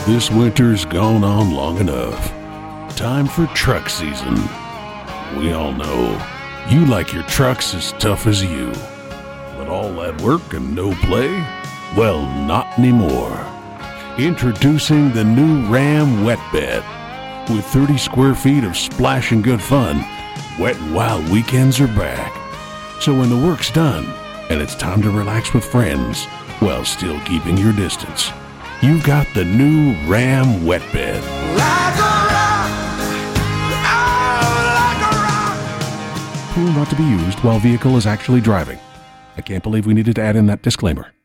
This winter's gone on long enough. Time for truck season. We all know you like your trucks as tough as you. But all that work and no play? Well, not anymore. Introducing the new Ram Wet Bed. With 30 square feet of splashing good fun, Wet and Wild weekends are back. So when the work's done and it's time to relax with friends while still keeping your distance, you've got the new Ram Wet Bed. Like a rock, oh, like a rock. Tool not to be used while vehicle is actually driving. I can't believe we needed to add in that disclaimer.